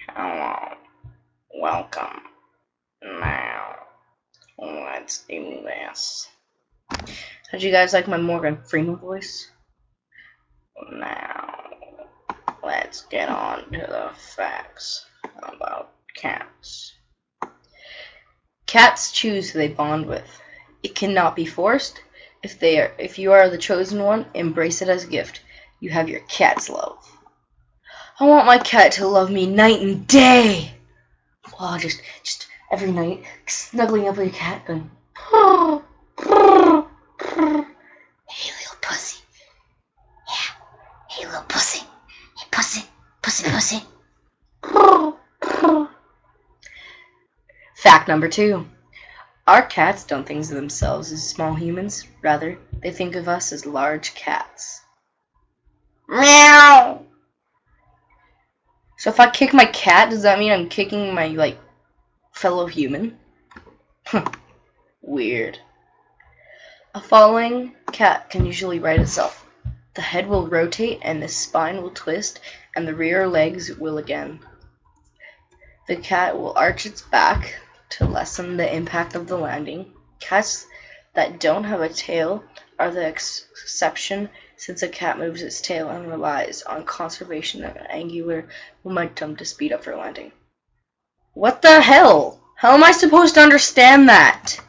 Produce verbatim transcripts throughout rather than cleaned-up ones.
Hello, welcome. Now, let's do this. How'd you guys like my Morgan Freeman voice? Now, let's get on to the facts about cats. Cats choose who they bond with. It cannot be forced. If they are, if you are the chosen one, embrace it as a gift. You have your cat's love. I want my cat to love me night and day. Oh, just, just every night, snuggling up with your cat, going, hey, little pussy. Yeah, hey, little pussy. Hey, pussy, pussy, pussy. Fact number two. Our cats don't think of themselves as small humans. Rather, they think of us as large cats. Meow. So if I kick my cat, does that mean I'm kicking my, like, fellow human? Weird. A falling cat can usually right itself. The head will rotate and the spine will twist and the rear legs will again. The cat will arch its back to lessen the impact of the landing. Cats that don't have a tail are the ex exception, since a cat moves its tail and relies on conservation of angular momentum to speed up for landing. What the hell? How am I supposed to understand that?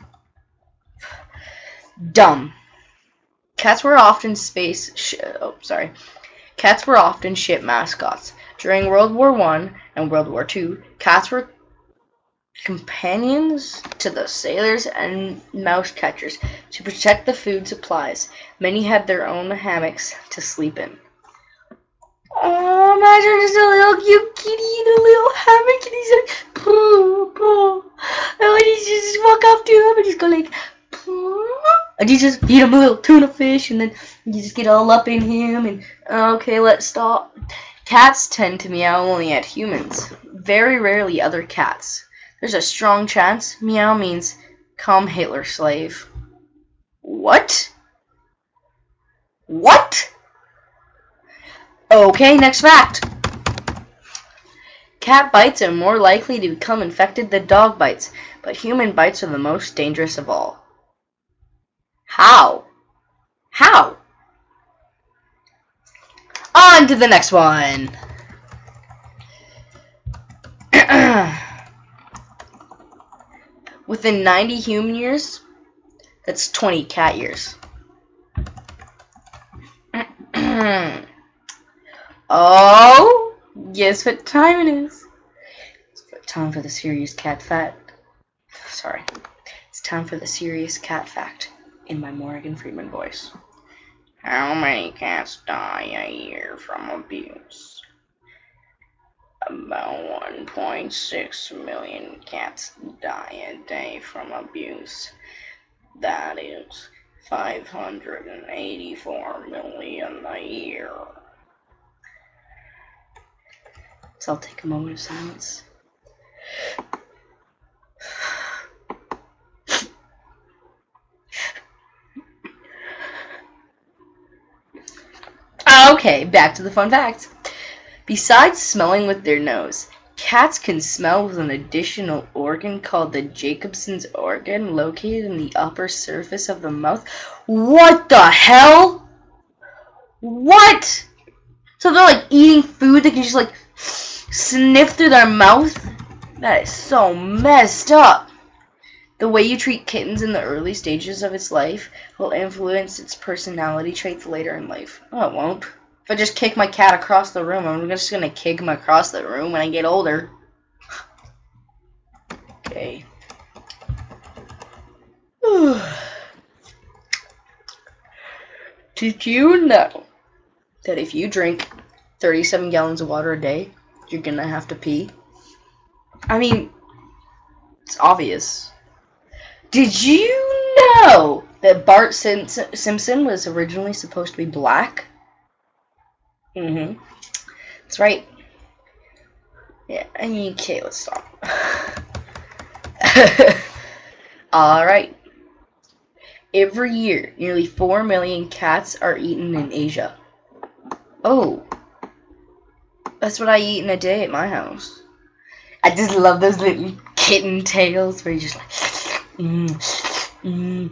Dumb. Cats were often space sh oh sorry. Cats were often ship mascots. During World War One and World War Two, cats were companions to the sailors and mouse catchers to protect the food supplies. Many had their own hammocks to sleep in. Oh, imagine just a little cute kitty in a little hammock and he's like, poo, poo. And when you just walk up to him and just go like, poo. And you just feed him a little tuna fish and then you just get all up in him and, okay, let's stop. Cats tend to meow only at humans. Very rarely other cats. There's a strong chance meow means come Hitler slave. What? What? Okay, next fact. Cat bites are more likely to become infected than dog bites, but human bites are the most dangerous of all. How? How? On to the next one. Within ninety human years, that's twenty cat years. Oh, guess what time it is? It's time for the serious cat fact. Sorry. It's time for the serious cat fact in my Morgan Freeman voice. How many cats die a year from abuse? About one point six million cats die a day from abuse. That is five hundred eighty-four million a year. So I'll take a moment of silence. Okay, back to the fun facts. Besides smelling with their nose, cats can smell with an additional organ called the Jacobson's organ located in the upper surface of the mouth. What the hell? What? So they're like eating food, they can just like sniff through their mouth? That is so messed up. The way you treat kittens in the early stages of its life will influence its personality traits later in life. Oh, it won't. If I just kick my cat across the room, I'm just gonna kick him across the room when I get older. Okay. Did you know that if you drink thirty-seven gallons of water a day, you're gonna have to pee? I mean, it's obvious. Did you know that Bart Sim Simpson was originally supposed to be black? Mm-hmm. That's right. Yeah, I mean, okay, let's stop. Alright. Every year, nearly four million cats are eaten in Asia. Oh. That's what I eat in a day at my house. I just love those little kitten tails where you just like, mm, mm,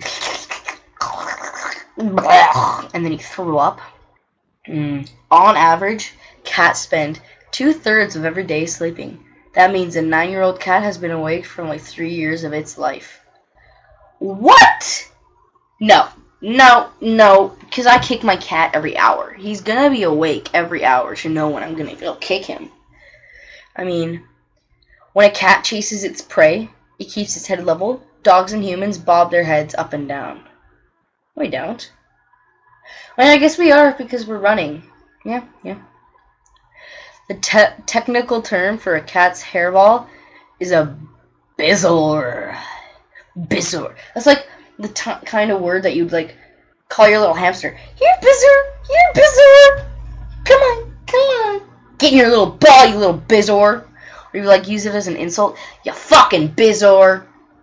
and then you throw up. Mm. On average, cats spend two-thirds of every day sleeping. That means a nine-year-old cat has been awake for like three years of its life. What? No. No, no, because I kick my cat every hour. He's gonna be awake every hour to know when I'm gonna go kick him. I mean, when a cat chases its prey, it keeps its head level. Dogs and humans bob their heads up and down. We don't. Well, I guess we are because we're running. Yeah, yeah. The te- technical term for a cat's hairball is a bizzle. Bizzle. That's like the t- kind of word that you'd like call your little hamster. Here, Bizzor. Here, Bizzor. Come on, come on. Get in your little ball, you little Bizzor. Or you like use it as an insult. You fucking Bizzor.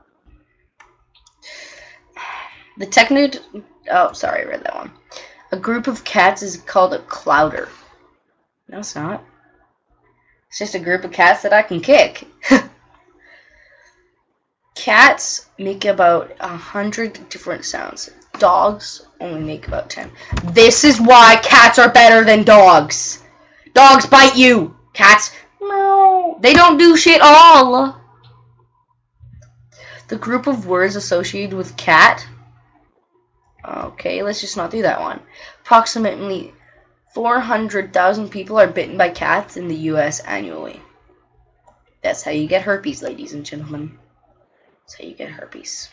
The technical. Oh, sorry, I read that one. A group of cats is called a clouder. No, it's not. It's just a group of cats that I can kick. Cats make about a hundred different sounds. Dogs only make about ten. This is why cats are better than dogs. Dogs bite you. Cats, no. They don't do shit all. The group of words associated with cat. Okay, let's just not do that one. Approximately four hundred thousand people are bitten by cats in the U S annually. That's how you get herpes, ladies and gentlemen. That's how you get herpes.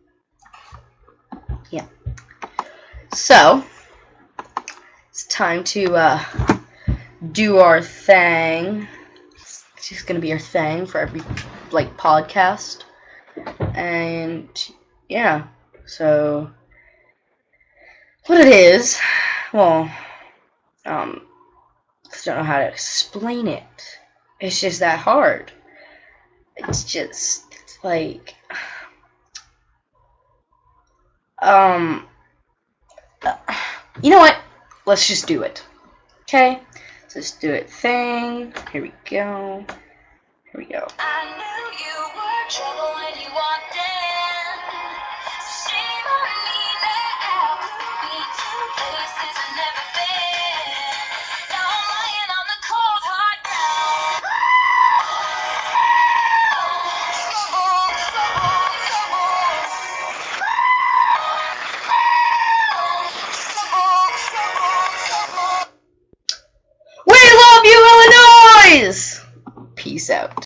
Yeah. So, it's time to uh, do our thing. It's just going to be our thing for every, like, podcast. And, yeah. So, what it is, well, um, I don't know how to explain it. It's just that hard. It's just, it's like, um, uh, you know what? Let's just do it. Okay? So let's do it. Thing. Here we go. Here we go. I knew you were trouble when you walked in. Shame on me that I could be two places I've never been. Now I'm lying on the cold hard ground. We love you, Illinois! Peace out.